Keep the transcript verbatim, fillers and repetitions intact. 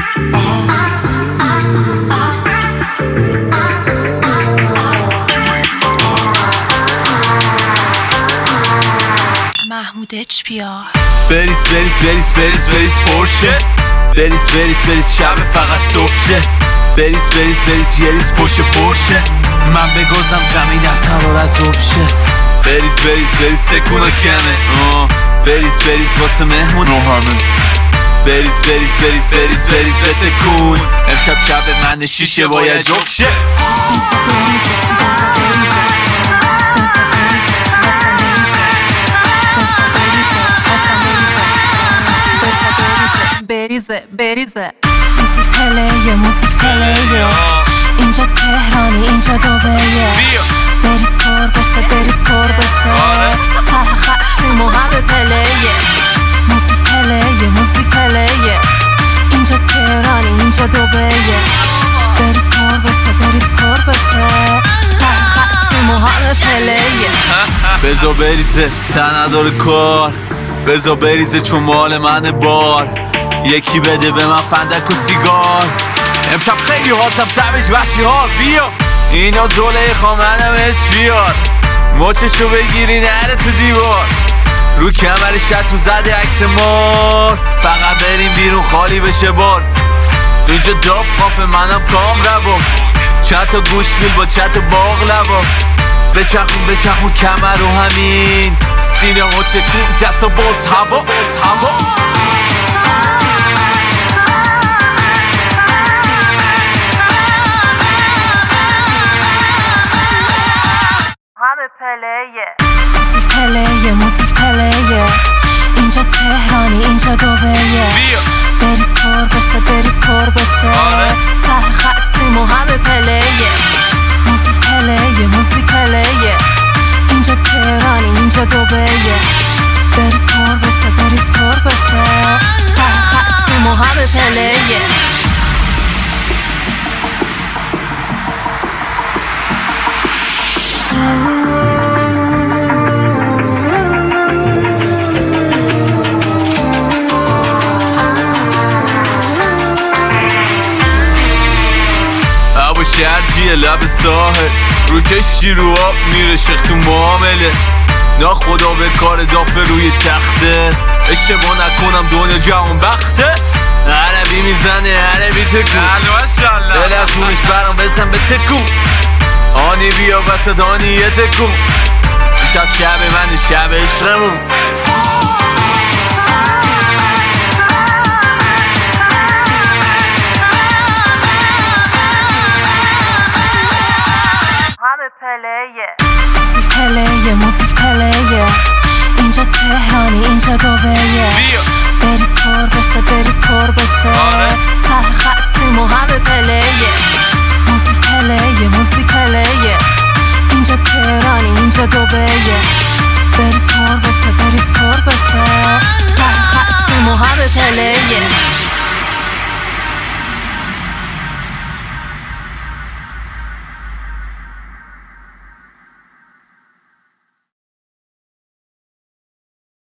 محمود اچ پی آر. بریز بریز بریز بریز بریز پرشه، بریز بریز بریز شب فقط صبح شه، بریز بریز بریز یه ریز پشت پرشه، من بگذم زمین از حرارت ذوب شه، بریز بریز بریز تکونا کمه، بریز بریز واسه مهمون رو همه، بریز بریز بریز بریز بریز بتکون، امشب شب من شیشه باید جفت شه. بریزه بریزه موسیقی پلیه موسیقی پلیه، اینجا تهرانی اینجا دوبیه، بریز پر بشه بریز پر بشه، ته خطی محب پلیه، موسیقی پلیه موسیقی پلیه، اینجا تهرانی اینجا دوبیه، بریز پر بشه بریز پر بشه، ته خطی محب پلیه. بزا بریزه تن نداره کار، بزا بریزه چون مال من بار، یکی بده به من فندک و سیگار، امشب خیلی حالتم سبج وحشی حال، بیا اینا زلیخا منم اچ پی آر، مچشو بگیری نره تو دیوار، رو کمر شتو زده عکس مار، فقط بریم بیرون خالی بشه بار، اینجا داب خاف منم کام روم، چند تا گوش بیل با چند تا باقلوا، بچخون بچخون کمر رو همین، سینه ها تکون دست و باز هوا هوا. همه پلیه موسیقی پلیه موسیقی پلیه، اینجا تهرانی اینجا دوبیه، بریز پر بشه بریز پر بشه، ته خطی محب پلیه، موسیقی پلیه موسیقی پلیه، اینجا تهرانی اینجا دوبیه، بریز پر بشه بریز پر بشه، ته خطی محب پلیه. شرجیه لب ساحل، رو کشتی رو آب میره شیخ تو معامله، نا خدا به کار دافه روی تخته، اشتباه نکنم دنیا جهان بخته، عربی میزنه عربی تکون، دل از خونش برام بزن به تکون، آنی بیا وسط آنی یه تکون، شب شب من شب عشقمون. پلیه موسیقی پلیه موسیقی پلیه، اینجا تهرانی اینجا دوبیه، بریز پر بشه بریز پر بشه، ته خطی محب پلیه، موسیقی پلیه موسیقی پلیه، اینجا تهرانی اینجا دوبیه، بریز پر بشه بریز پر بشه، ته خطی محب پلیه.